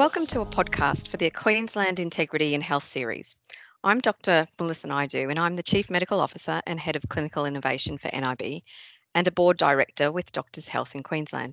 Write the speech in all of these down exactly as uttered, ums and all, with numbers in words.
Welcome to a podcast for the Queensland Integrity in Health series. I'm Doctor Melissa Naidu and I'm the Chief Medical Officer and Head of Clinical Innovation for N I B and a Board Director with Doctors Health in Queensland.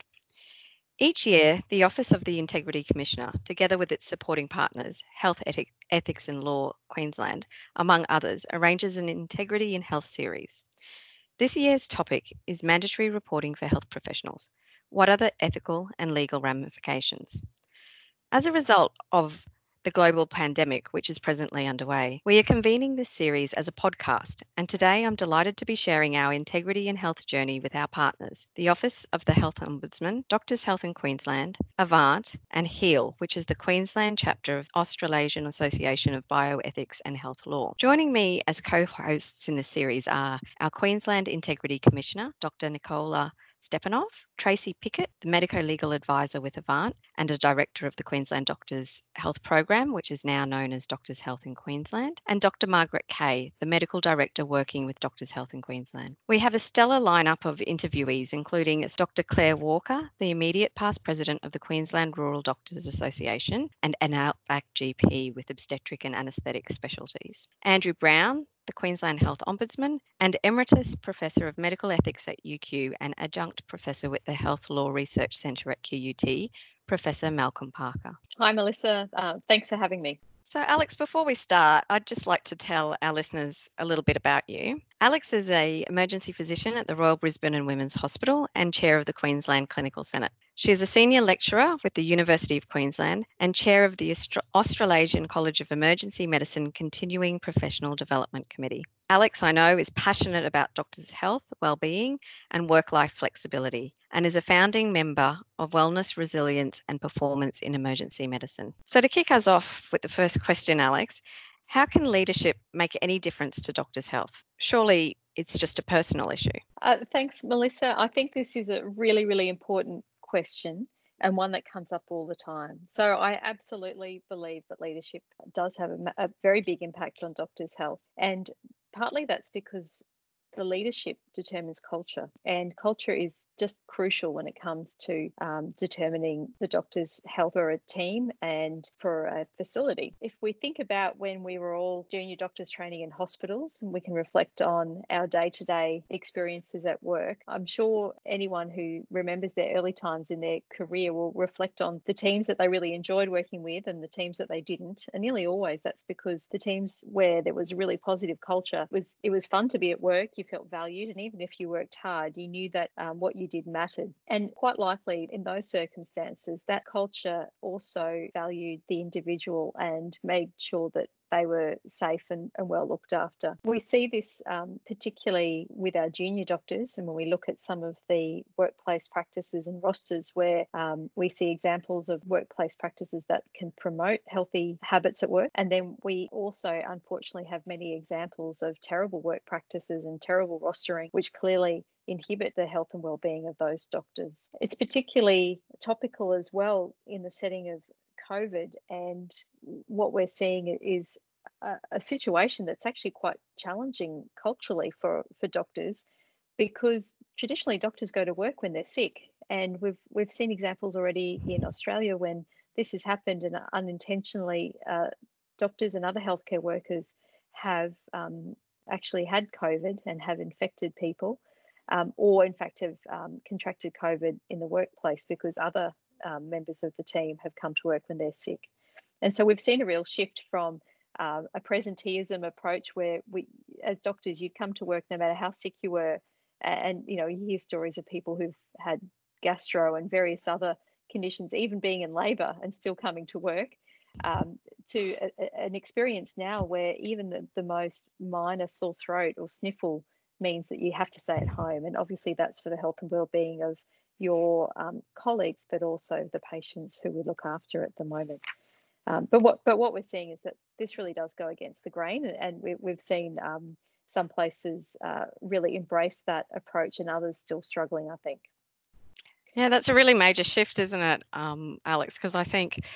Each year, the Office of the Integrity Commissioner, together with its supporting partners, Health Ethic, Ethics and Law Queensland, among others, arranges an Integrity in Health series. This year's topic is mandatory reporting for health professionals. What are the ethical and legal ramifications? As a result of the global pandemic, which is presently underway, we are convening this series as a podcast, and today I'm delighted to be sharing our integrity and health journey with our partners, the Office of the Health Ombudsman, Doctors Health in Queensland, Avant, and HEAL, which is the Queensland chapter of Australasian Association of Bioethics and Health Law. Joining me as co-hosts in the series are our Queensland Integrity Commissioner, Doctor Nicola Stepanov, Tracy Pickett, the medico-legal advisor with Avant and a director of the Queensland Doctors Health Program, which is now known as Doctors Health in Queensland, and Doctor Margaret Kay, the medical director working with Doctors Health in Queensland. We have a stellar lineup of interviewees, including Doctor Claire Walker, the immediate past president of the Queensland Rural Doctors Association and an Outback G P with obstetric and anaesthetic specialties, Andrew Brown, the Queensland Health Ombudsman, and Emeritus Professor of Medical Ethics at U Q and Adjunct Professor with the Health Law Research Centre at Q U T, Professor Malcolm Parker. Hi, Melissa. Uh, thanks for having me. So, Alex, before we start, I'd just like to tell our listeners a little bit about you. Alex is an emergency physician at the Royal Brisbane and Women's Hospital and chair of the Queensland Clinical Senate. She is a senior lecturer with the University of Queensland and chair of the Aust- Australasian College of Emergency Medicine Continuing Professional Development Committee. Alex, I know, is passionate about doctors' health, well-being and work-life flexibility and is a founding member of Wellness, Resilience and Performance in Emergency Medicine. So to kick us off with the first question, Alex, how can leadership make any difference to doctors' health? Surely it's just a personal issue. Uh, thanks, Melissa. I think this is a really, really important question and one that comes up all the time. So I absolutely believe that leadership does have a, a very big impact on doctors' health. And partly that's because the leadership determines culture, and culture is just crucial when it comes to um, determining the doctor's health for a team and for a facility. If we think about when we were all junior doctors training in hospitals, and we can reflect on our day-to-day experiences at work, I'm sure anyone who remembers their early times in their career will reflect on the teams that they really enjoyed working with and the teams that they didn't. And nearly always that's because the teams where there was a really positive culture, was it was fun to be at work, you felt valued, and even if you worked hard, you knew that um, what you did mattered. And quite likely in those circumstances, that culture also valued the individual and made sure that they were safe and, and well looked after. We see this um, particularly with our junior doctors, and when we look at some of the workplace practices and rosters where um, we see examples of workplace practices that can promote healthy habits at work. And then we also unfortunately have many examples of terrible work practices and terrible rostering, which clearly inhibit the health and well-being of those doctors. It's particularly topical as well in the setting of COVID, and what we're seeing is a, a situation that's actually quite challenging culturally for, for doctors, because traditionally doctors go to work when they're sick, and we've we've seen examples already in Australia when this has happened, and unintentionally uh, doctors and other healthcare workers have um, actually had COVID and have infected people, um, or in fact have um, contracted COVID in the workplace because other Um, members of the team have come to work when they're sick. And so we've seen a real shift from uh, a presenteeism approach where we, as doctors, you'd come to work no matter how sick you were. And, you know, you hear stories of people who've had gastro and various other conditions, even being in labour and still coming to work, um, to a, a, an experience now where even the, the most minor sore throat or sniffle means that you have to stay at home. And obviously that's for the health and well-being of your um, colleagues, but also the patients who we look after at the moment. Um, but what but what we're seeing is that this really does go against the grain, and, and we, we've seen um, some places uh, really embrace that approach, and others still struggling, I think. Yeah, that's a really major shift, isn't it, um, Alex? Because I think,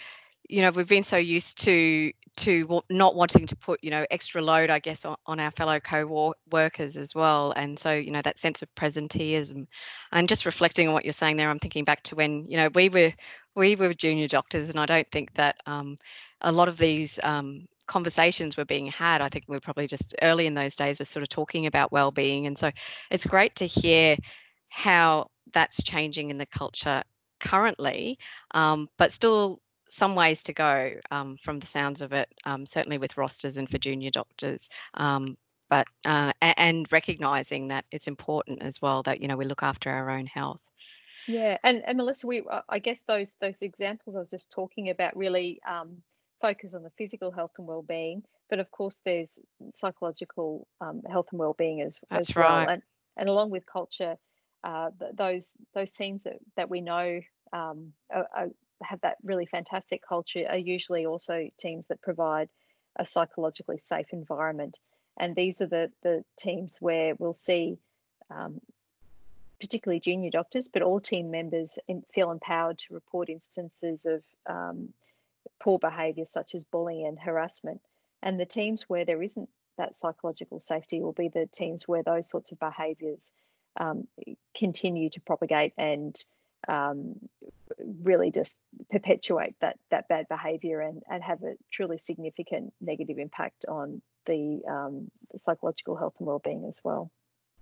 you know, we've been so used to to not wanting to put, you know, extra load, I guess, on, on our fellow co-workers as well. And so, you know, that sense of presenteeism. And just reflecting on what you're saying there, I'm thinking back to when, you know, we were we were junior doctors, and I don't think that um, a lot of these um, conversations were being had. I think we we're probably just early in those days of sort of talking about well-being. And so it's great to hear how that's changing in the culture currently, um, but still some ways to go um, from the sounds of it, um, certainly with rosters and for junior doctors. Um, but uh, and recognising that it's important as well that, you know, we look after our own health. Yeah, and and Melissa, we I guess those those examples I was just talking about really um, focus on the physical health and well-being, but of course there's psychological um, health and well-being as as That's well, right. and and along with culture, uh, th- those those teams that that we know um, are, are, have that really fantastic culture are usually also teams that provide a psychologically safe environment, and these are the the teams where we'll see. Um, particularly junior doctors, but all team members feel empowered to report instances of um, poor behaviour such as bullying and harassment. And the teams where there isn't that psychological safety will be the teams where those sorts of behaviours um, continue to propagate and um, really just perpetuate that that bad behaviour and, and have a truly significant negative impact on the, um, the psychological health and wellbeing as well.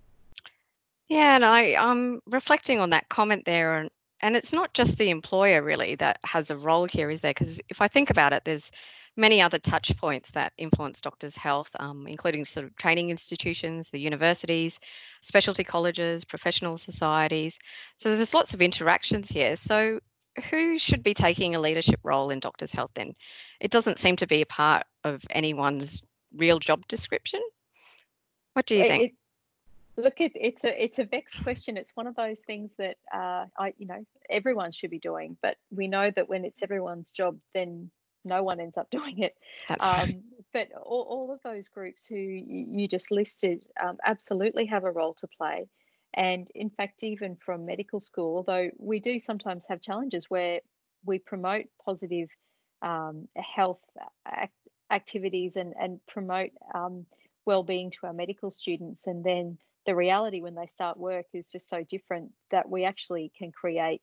Yeah, and I, I'm reflecting on that comment there, and and it's not just the employer really that has a role here, is there? Because if I think about it, there's many other touch points that influence doctors' health, um, including sort of training institutions, the universities, specialty colleges, professional societies. So there's lots of interactions here. So who should be taking a leadership role in doctors' health then? It doesn't seem to be a part of anyone's real job description. What do you think? It, Look, it, it's a it's a vexed question. It's one of those things that uh, I you know everyone should be doing, but we know that when it's everyone's job, then no one ends up doing it. That's right. Um, but all, all of those groups who you, you just listed um, absolutely have a role to play, and in fact, even from medical school, although we do sometimes have challenges where we promote positive um, health ac- activities and and promote um, well-being to our medical students, and then the reality when they start work is just so different that we actually can create,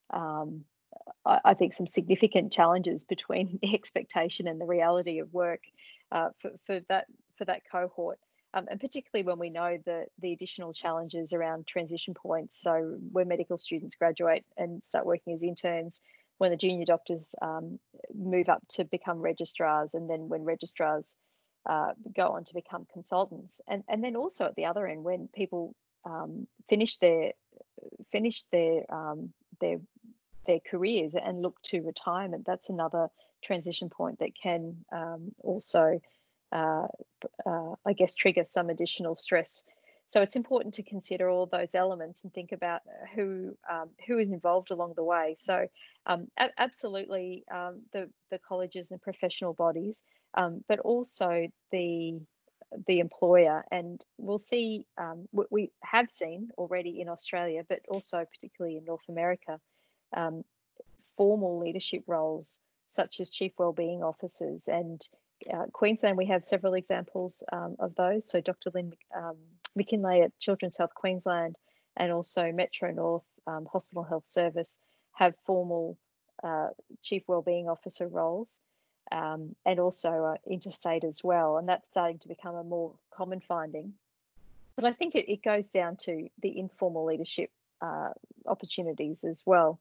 um, I, I think, some significant challenges between the expectation and the reality of work uh, for, for that for that cohort. Um, and particularly when we know the the additional challenges around transition points. So when medical students graduate and start working as interns, when the junior doctors um, move up to become registrars, and then when registrars uh, go on to become consultants, and and then also at the other end when people um, finish their finish their um, their their careers and look to retirement. That's another transition point that can um, also, uh, uh, I guess, trigger some additional stress. So it's important to consider all those elements and think about who um, who is involved along the way. So um, a- absolutely, um, the the colleges and professional bodies, um, but also the the employer. And we'll see. Um, we, we have seen already in Australia, but also particularly in North America, um, formal leadership roles such as chief wellbeing officers. And uh, Queensland, we have several examples um, of those. So Doctor Lynn um, McKinlay at Children's Health Queensland and also Metro North um, Hospital Health Service have formal uh, chief wellbeing officer roles. Um, and also uh, interstate as well. And that's starting to become a more common finding. But I think it, it goes down to the informal leadership uh, opportunities as well.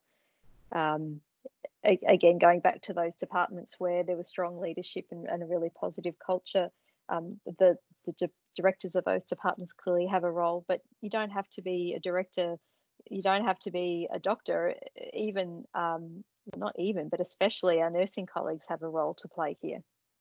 Um, again, going back to those departments where there was strong leadership and, and a really positive culture, um, the, the di- directors of those departments clearly have a role, but you don't have to be a director, you don't have to be a doctor, even, um, not even, but especially our nursing colleagues have a role to play here.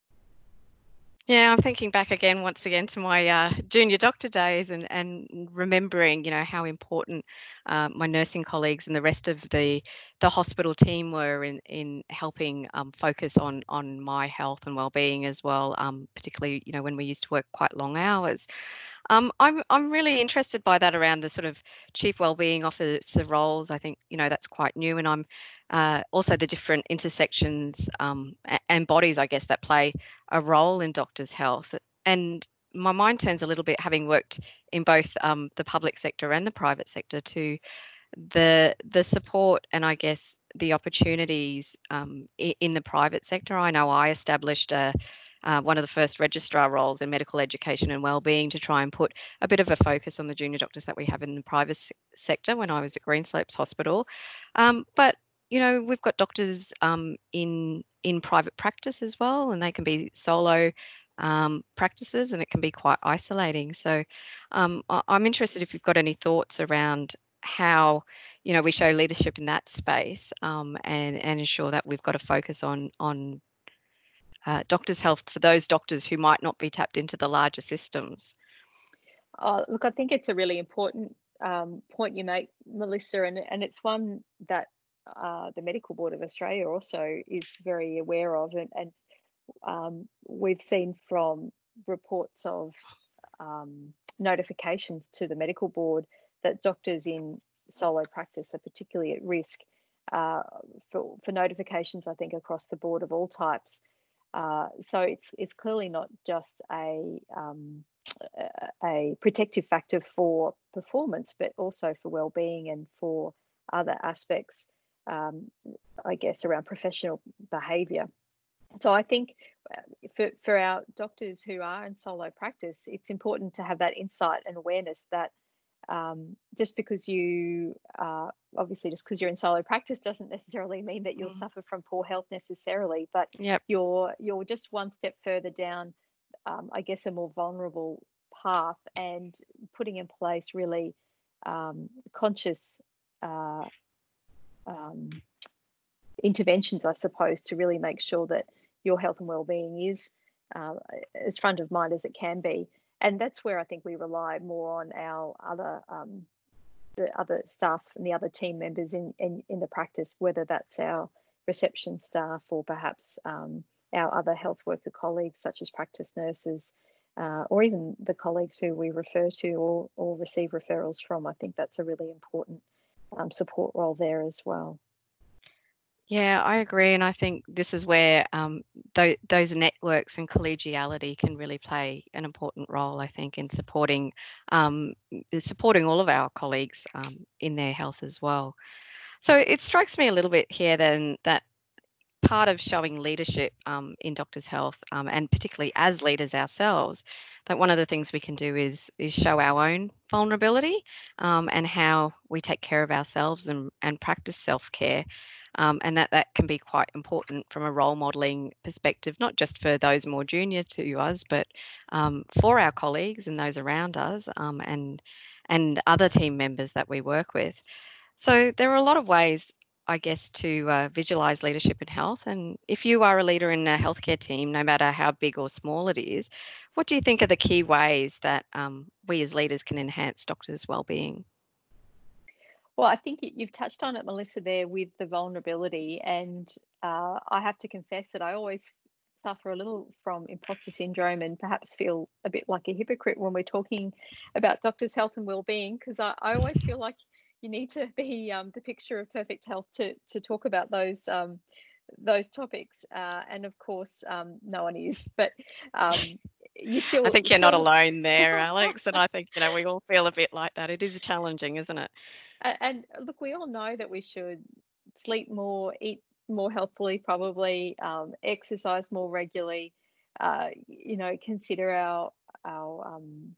Yeah, I'm thinking back again, once again, to my uh, junior doctor days, and, and remembering, you know, how important uh, my nursing colleagues and the rest of the the hospital team were in in helping um, focus on on my health and well-being as well. Um, particularly, you know, when we used to work quite long hours. Um, I'm I'm really interested by that around the sort of chief wellbeing officer roles. I think, you know, that's quite new, and I'm uh, also the different intersections um, and bodies, I guess, that play a role in doctors' health. And my mind turns a little bit, having worked in both um, the public sector and the private sector, to the the support and I guess the opportunities um, in the private sector. I know I established a uh, one of the first registrar roles in medical education and wellbeing to try and put a bit of a focus on the junior doctors that we have in the private sector when I was at Greenslopes Hospital. Um, but you know, we've got doctors um, in in private practice as well, and they can be solo um, practices, and it can be quite isolating. So um, I- I'm interested if you've got any thoughts around how you know we show leadership in that space um, and and ensure that we've got a focus on on uh, doctors' health for those doctors who might not be tapped into the larger systems. Oh, look, I think it's a really important um, point you make, Melissa, and, and it's one that uh, the Medical Board of Australia also is very aware of. And, and um, we've seen from reports of um, notifications to the Medical Board that doctors in solo practice are particularly at risk uh, for, for notifications, I think, across the board of all types. Uh, so it's it's clearly not just a um, a protective factor for performance, but also for well-being and for other aspects, um, I guess, around professional behaviour. So I think for, for our doctors who are in solo practice, it's important to have that insight and awareness that um, just because you uh, obviously just because you're in solo practice doesn't necessarily mean that you'll Mm. suffer from poor health necessarily, but Yep. you're you're just one step further down, um, I guess, a more vulnerable path, and putting in place really um, conscious uh, um, interventions, I suppose, to really make sure that your health and well-being is uh, as front of mind as it can be. And that's where I think we rely more on our other um, the other staff and the other team members in, in, in the practice, whether that's our reception staff or perhaps um, our other health worker colleagues, such as practice nurses, uh, or even the colleagues who we refer to or, or receive referrals from. I think that's a really important um, support role there as well. Yeah, I agree, and I think this is where um, th- those networks and collegiality can really play an important role. I think in supporting um, supporting all of our colleagues um, in their health as well. So it strikes me a little bit here then that part of showing leadership um, in doctors' health, um, and particularly as leaders ourselves, that one of the things we can do is is show our own vulnerability um, and how we take care of ourselves and, and practice self-care. Um, and that that can be quite important from a role modelling perspective, not just for those more junior to us, but um, for our colleagues and those around us, um, and and other team members that we work with. So there are a lot of ways, I guess, to uh, visualize leadership in health. And if you are a leader in a healthcare team, no matter how big or small it is, what do you think are the key ways that um, we as leaders can enhance doctors' well-being? Well, I think you've touched on it, Melissa, there with the vulnerability. And uh, I have to confess that I always suffer a little from imposter syndrome and perhaps feel a bit like a hypocrite when we're talking about doctors' health and well-being, because I, I always feel like you need to be um, the picture of perfect health to, to talk about those um, those topics. Uh, and of course, um, no one is, but um, you I still think you're not sort of alone there, Alex. And I think, you know, we all feel a bit like that. It is challenging, isn't it? A- And look, we all know that we should sleep more, eat more healthfully, probably um, exercise more regularly. Uh, you know, consider our our um,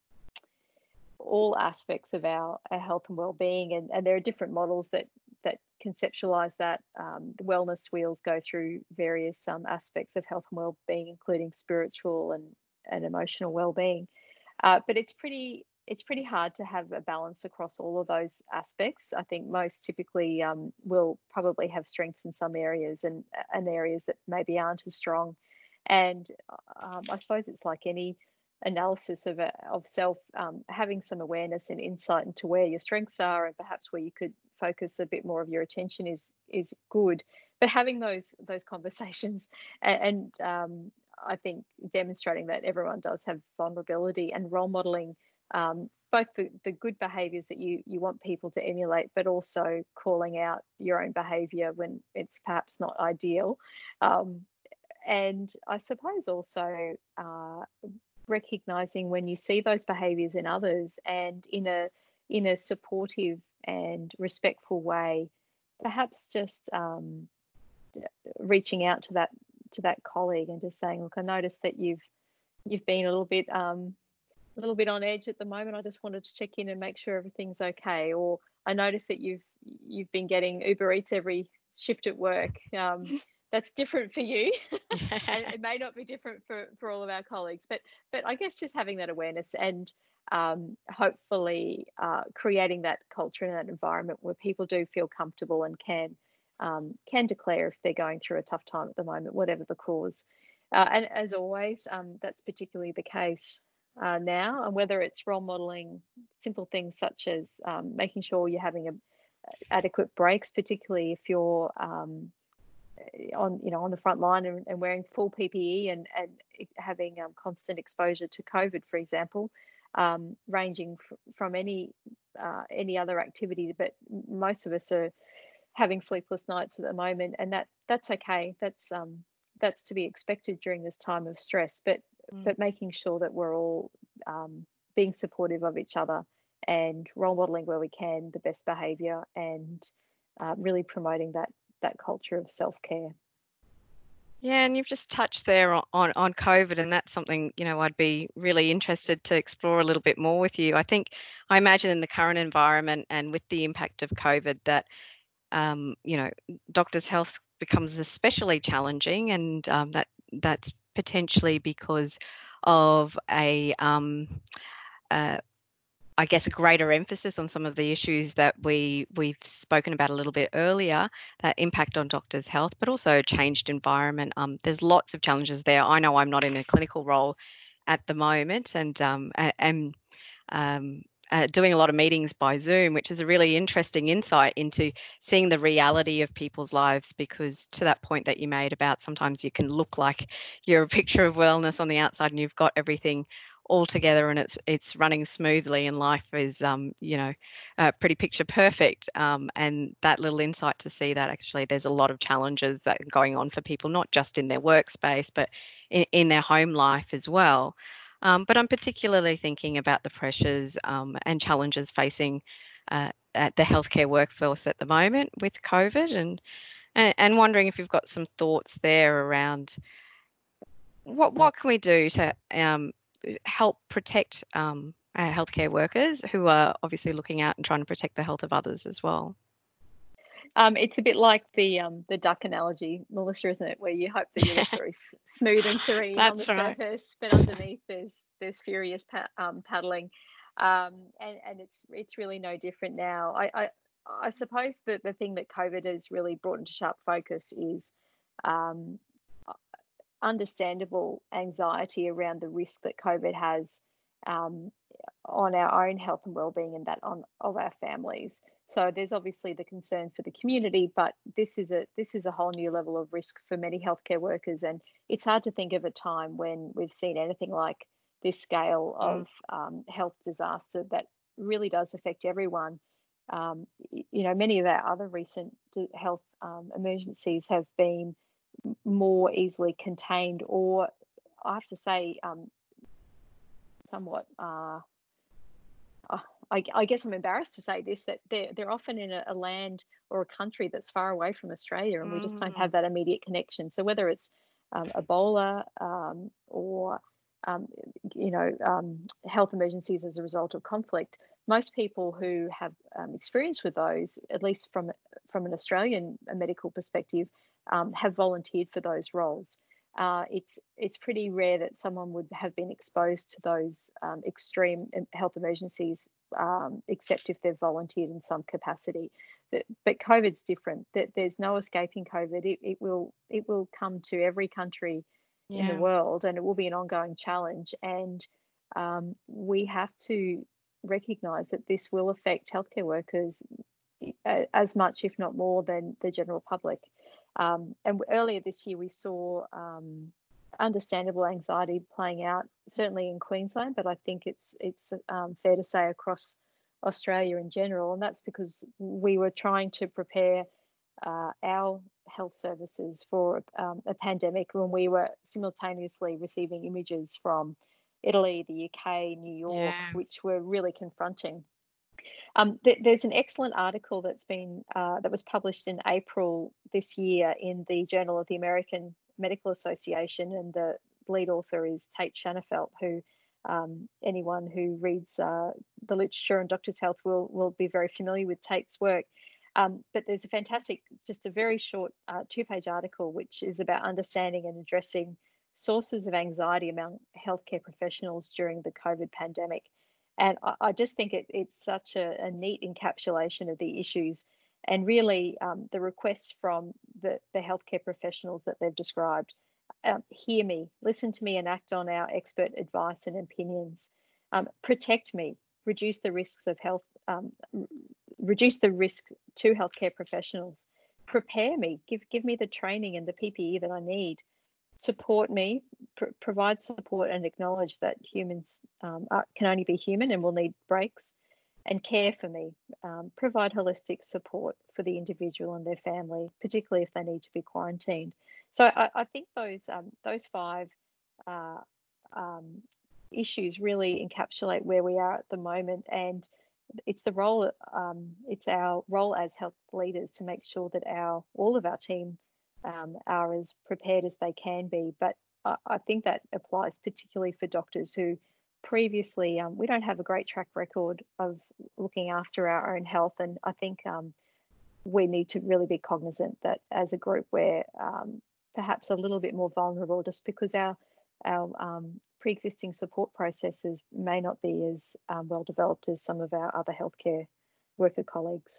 all aspects of our, our health and well-being, and, and there are different models that that conceptualize that. Um, the wellness wheels go through various um, aspects of health and well-being, including spiritual and and emotional well-being. Uh, but it's pretty it's pretty hard to have a balance across all of those aspects. I think most typically um, will probably have strengths in some areas and and areas that maybe aren't as strong. And um, I suppose it's like any analysis of a, of self, um, having some awareness and insight into where your strengths are and perhaps where you could focus a bit more of your attention is is good. But having those those conversations and, and um, I think demonstrating that everyone does have vulnerability and role modeling um, both the, the good behaviours that you you want people to emulate, but also calling out your own behaviour when it's perhaps not ideal. Um, and I suppose also uh, recognizing when you see those behaviours in others, and in a in a supportive and respectful way, perhaps just um, reaching out to that to that colleague and just saying, look, I noticed that you've you've been a little bit um, a little bit on edge at the moment. I just wanted to check in and make sure everything's okay. Or I noticed that you've you've been getting Uber Eats every shift at work. Um, that's different for you, and it may not be different for, for all of our colleagues. But but I guess just having that awareness, and um, hopefully uh, creating that culture and that environment where people do feel comfortable and can um, can declare if they're going through a tough time at the moment, whatever the cause. Uh, and as always, um, that's particularly the case uh, now. And whether it's role modeling simple things such as um, making sure you're having a, adequate breaks, particularly if you're um, on, you know, on the front line and, and wearing full P P E and, and having um, constant exposure to COVID, for example, um, ranging f- from any uh, any other activity. But most of us are having sleepless nights at the moment, and that that's okay. That's um, that's to be expected during this time of stress. But Mm. but making sure that we're all um, being supportive of each other and role modeling where we can the best behaviour, and uh, really promoting that that culture of self-care. Yeah, and you've just touched there on, on on COVID, and that's something, you know, I'd be really interested to explore a little bit more with you. I think, I imagine in the current environment and with the impact of COVID that, um, you know, doctors' health becomes especially challenging, and um, that that's potentially because of a, um, uh, I guess, a greater emphasis on some of the issues that we we've spoken about a little bit earlier, that impact on doctors' health, but also changed environment. Um, there's lots of challenges there. I know I'm not in a clinical role at the moment, and um, am um, uh, doing a lot of meetings by Zoom, which is a really interesting insight into seeing the reality of people's lives. Because to that point that you made about sometimes you can look like you're a picture of wellness on the outside and you've got everything all together and it's it's running smoothly and life is um you know uh, pretty picture perfect, um, and that little insight to see that actually there's a lot of challenges that are going on for people, not just in their workspace but in, in their home life as well. Um, but I'm particularly thinking about the pressures um, and challenges facing uh, at the healthcare workforce at the moment with COVID, and, and and wondering if you've got some thoughts there around what what can we do to um, help protect um, our healthcare workers who are obviously looking out and trying to protect the health of others as well. Um, it's a bit like the um, the duck analogy, Melissa, isn't it? Where you hope that you look very s- smooth and serene on the That's right. surface, but underneath there's there's furious pa- um, paddling, um, and and it's it's really no different now. I I, I suppose that the thing that COVID has really brought into sharp focus is um, understandable anxiety around the risk that COVID has um, on our own health and well-being, and that on of our families. So there's obviously the concern for the community, but this is a this is a whole new level of risk for many healthcare workers, and it's hard to think of a time when we've seen anything like this scale Mm. of um, health disaster that really does affect everyone. Um, you know, many of our other recent health um, emergencies have been more easily contained, or I have to say, um, somewhat. Uh, uh, I, I guess I'm embarrassed to say this, that they're they're often in a, a land or a country that's far away from Australia, and we just don't Mm. have that immediate connection. So whether it's um, Ebola um, or um, you know um, health emergencies as a result of conflict, most people who have um, experience with those, at least from from an Australian medical perspective, um, have volunteered for those roles. Uh, it's it's pretty rare that someone would have been exposed to those um, extreme health emergencies, um, except if they've volunteered in some capacity. But, but COVID's different. That there's no escaping COVID. It, it will it will come to every country in the Yeah. world, and it will be an ongoing challenge. And um, we have to recognise that this will affect healthcare workers as much, if not more, than the general public. Um, and earlier this year, we saw um, understandable anxiety playing out, certainly in Queensland, but I think it's it's um, fair to say across Australia in general, and that's because we were trying to prepare uh, our health services for um, a pandemic when we were simultaneously receiving images from Italy, the U K, New York, Yeah. which were really confronting. Um, th- there's an excellent article that's been uh, that was published in April this year in the Journal of the American Medical Association, and the lead author is Tate Shanafelt, who um, anyone who reads uh, the literature on Doctors Health will will be very familiar with Tate's work. Um, but there's a fantastic, just a very short uh, two-page article which is about understanding and addressing sources of anxiety among healthcare professionals during the COVID pandemic. And I, I just think it, it's such a, a neat encapsulation of the issues, and really um, the requests from the, the healthcare professionals that they've described. Um, hear me, listen to me, and act on our expert advice and opinions. Um, protect me, reduce the risks of health, um, reduce the risk to healthcare professionals. Prepare me, give give me the training and the P P E that I need. Support me, pr- provide support, and acknowledge that humans um, are, can only be human and will need breaks. And care for me, um, provide holistic support for the individual and their family, particularly if they need to be quarantined. So I, I think those um, those five uh, um, issues really encapsulate where we are at the moment, and it's the role um, it's our role as health leaders to make sure that our all of our team um, are as prepared as they can be. But I, I think that applies particularly for doctors who previously um, we don't have a great track record of looking after our own health, and I think um, we need to really be cognizant that as a group we're um, perhaps a little bit more vulnerable, just because our our um, pre-existing support processes may not be as um, well developed as some of our other healthcare worker colleagues.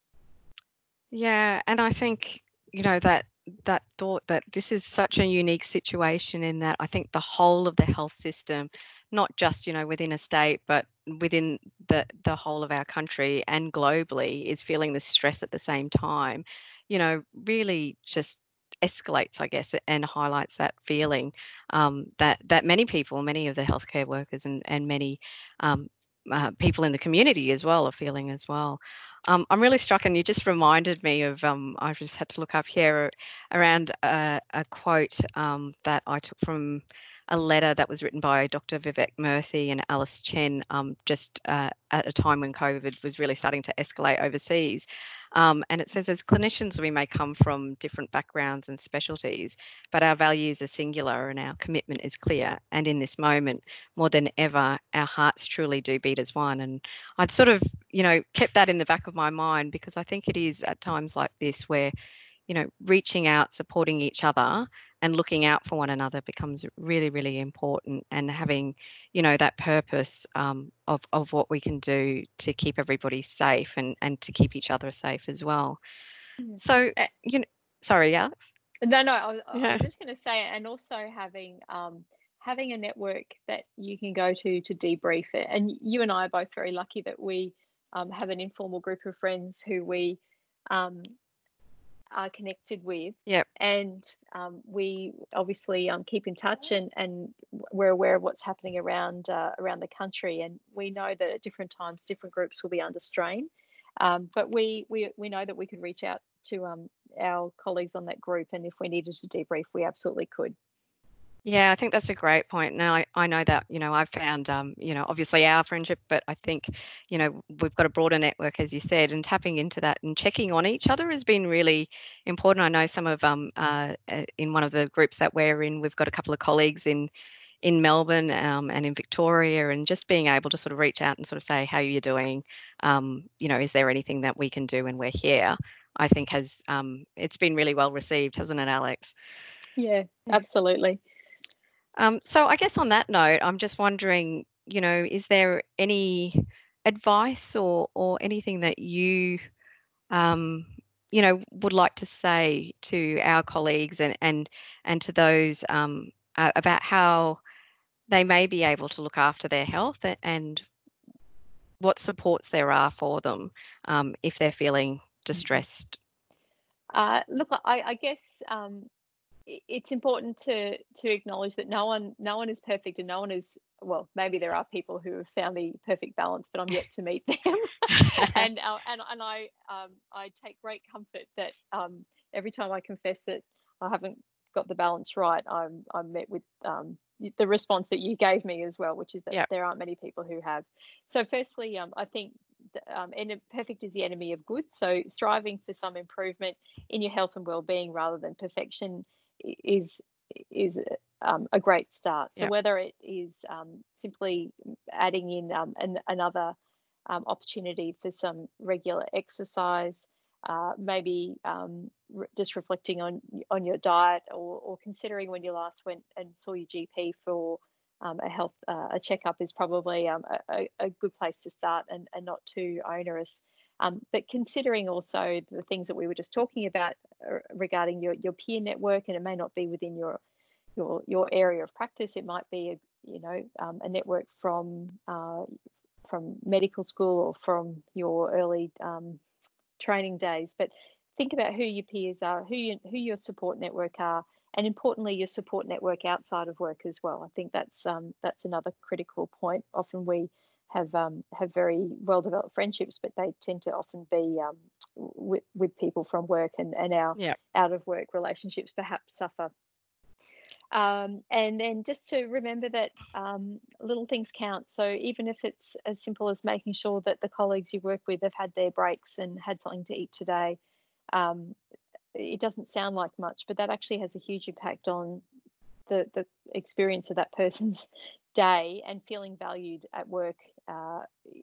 Yeah, and I think, you know, that that thought that this is such a unique situation in that I think the whole of the health system, not just, you know, within a state, but within the the whole of our country and globally is feeling the stress at the same time, you know, really just escalates, I guess, and highlights that feeling um, that that many people, many of the healthcare workers and and many um, uh, people in the community as well are feeling as well. Um, I'm really struck, and you just reminded me of, um, I just had to look up here around a, a quote um, that I took from a letter that was written by Doctor Vivek Murthy and Alice Chen um, just uh, at a time when COVID was really starting to escalate overseas. Um, and it says, as clinicians, we may come from different backgrounds and specialties, but our values are singular and our commitment is clear. And in this moment, more than ever, our hearts truly do beat as one. And I'd sort of, you know, kept that in the back of my mind because I think it is at times like this where, you know, reaching out, supporting each other and looking out for one another becomes really, really important, and having, you know, that purpose um, of, of what we can do to keep everybody safe and, and to keep each other safe as well. Yeah. So, Uh, you know, sorry, Alex. no, no, I, I Yeah. was just going to say, and also having um, having a network that you can go to to debrief it. And you and I are both very lucky that we um, have an informal group of friends who we um, are connected with, Yep. and um, we obviously um, keep in touch, and, and we're aware of what's happening around uh, around the country, and we know that at different times different groups will be under strain, um, but we, we we know that we could reach out to um, our colleagues on that group, and if we needed to debrief, we absolutely could. Yeah, I think that's a great point. Now, I, I know that, you know, I've found, um, you know, obviously our friendship, but I think, you know, we've got a broader network, as you said, and tapping into that and checking on each other has been really important. I know some of, um, uh, uh, in one of the groups that we're in, we've got a couple of colleagues in, in Melbourne um, and in Victoria, and just being able to sort of reach out and sort of say, how are you doing? Um, you know, is there anything that we can do when we're here? I think has, um, it's been really well received, hasn't it, Alex? Yeah, absolutely. Um, so I guess on that note, I'm just wondering, you know, is there any advice or or anything that you um, you know, would like to say to our colleagues and and and to those um, uh, about how they may be able to look after their health a- and what supports there are for them um, if they're feeling distressed? Uh, look, I, I guess um, it's important to to acknowledge that no one no one is perfect, and no one is, well, maybe there are people who have found the perfect balance, but I'm yet to meet them. and uh, and and I um, I take great comfort that um, every time I confess that I haven't got the balance right, I'm I'm met with um, the response that you gave me as well, which is that Yep. there aren't many people who have. So firstly, um, I think um, and perfect is the enemy of good. So striving for some improvement in your health and well-being rather than perfection is is um, a great start. So Yep. whether it is um, simply adding in um, an, another um, opportunity for some regular exercise, uh, maybe um, re- just reflecting on on your diet, or, or considering when you last went and saw your G P for um, a health uh, a checkup is probably um, a, a good place to start, and, and not too onerous. Um, but considering also the things that we were just talking about uh, regarding your, your peer network, and it may not be within your your your area of practice. It might be a, you know um, a network from uh, from medical school or from your early um, training days. But think about who your peers are, who you, who your support network are, and importantly, your support network outside of work as well. I think that's um, that's another critical point. Often we have um, have very well developed friendships, but they tend to often be um, with, with people from work, and, and our Yep. out of work relationships perhaps suffer. Um, and then just to remember that um, little things count. So even if it's as simple as making sure that the colleagues you work with have had their breaks and had something to eat today, um, it doesn't sound like much, but that actually has a huge impact on the, the experience of that person's day and feeling valued at work. Uh,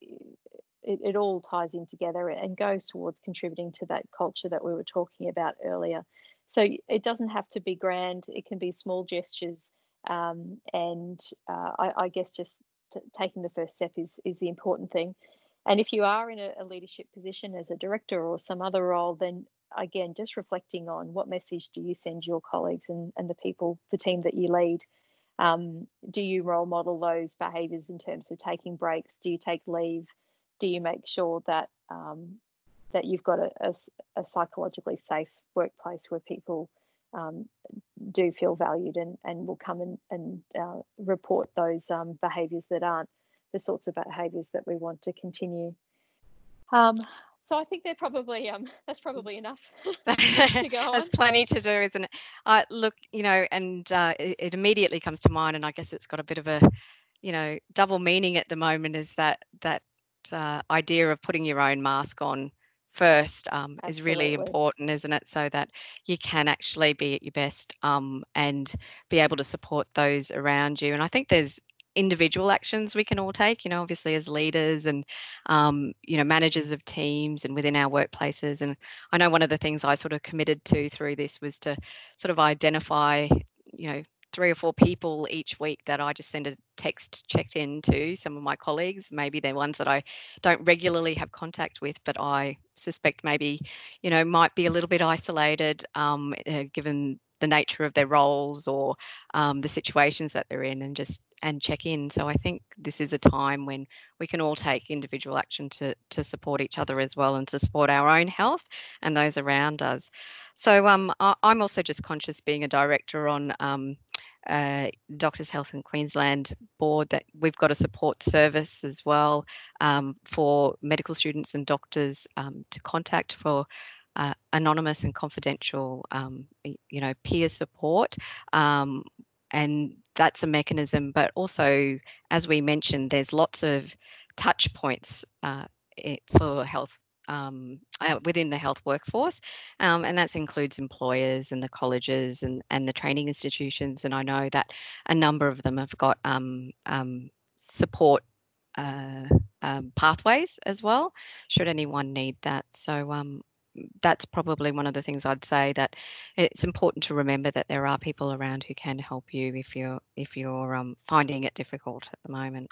it, it all ties in together and goes towards contributing to that culture that we were talking about earlier. So it doesn't have to be grand. It can be small gestures. Um, and uh, I, I guess just t- taking the first step is, is the important thing. And if you are in a, a leadership position as a director or some other role, then again, just reflecting on what message do you send your colleagues and, and the people, the team that you lead. Um, do you role model those behaviours in terms of taking breaks? Do you take leave? Do you make sure that um, that you've got a, a, a psychologically safe workplace where people um, do feel valued and, and will come and, and uh, report those um, behaviours that aren't the sorts of behaviours that we want to continue? Um, so I think they're probably um, that's probably enough to go on. There's plenty to do, isn't it? Uh, look, you know, and uh, it, it immediately comes to mind, and I guess it's got a bit of a, you know, double meaning at the moment. Is that that uh, idea of putting your own mask on first um, is really Absolutely. important, isn't it? So that you can actually be at your best um, and be able to support those around you. And I think there's individual actions we can all take, you know, obviously as leaders and, um, you know, managers of teams and within our workplaces. And I know one of the things I sort of committed to through this was to sort of identify, you know, three or four people each week that I just send a text check in to, some of my colleagues. Maybe they're ones that I don't regularly have contact with, but I suspect maybe, you know, might be a little bit isolated um, uh, given the nature of their roles or um, the situations that they're in, and just and check in. So I think this is a time when we can all take individual action to to support each other as well, and to support our own health and those around us. So um, I, I'm also just conscious, being a director on um, uh, Doctors Health in Queensland board, that we've got a support service as well um, for medical students and doctors um, to contact for uh, anonymous and confidential, um, you know, peer support. Um, and that's a mechanism, but also, as we mentioned, there's lots of touch points uh, for health um, uh, within the health workforce, um, and that includes employers and the colleges and, and the training institutions. And I know that a number of them have got um, um, support uh, um, pathways as well, should anyone need that. So um, that's probably one of the things I'd say, that it's important to remember that there are people around who can help you if you're if you're um, finding it difficult at the moment.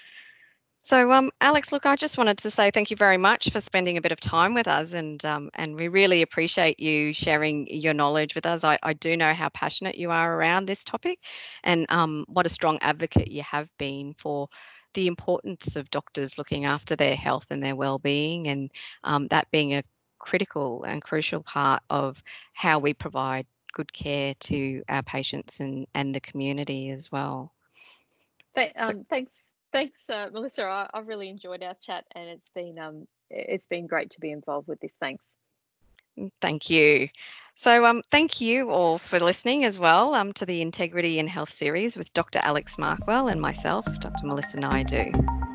So, um, Alex, look, I just wanted to say thank you very much for spending a bit of time with us, and um, and we really appreciate you sharing your knowledge with us. I, I do know how passionate you are around this topic, and um, what a strong advocate you have been for the importance of doctors looking after their health and their well-being, and um, that being a critical and crucial part of how we provide good care to our patients and, and the community as well. Th- um, so, thanks, thanks, uh, Melissa. I, I've really enjoyed our chat, and it's been um, it's been great to be involved with this. Thanks. Thank you. So um, thank you all for listening as well um, to the Integrity in Health series with Doctor Alex Markwell and myself, Doctor Melissa Naidoo.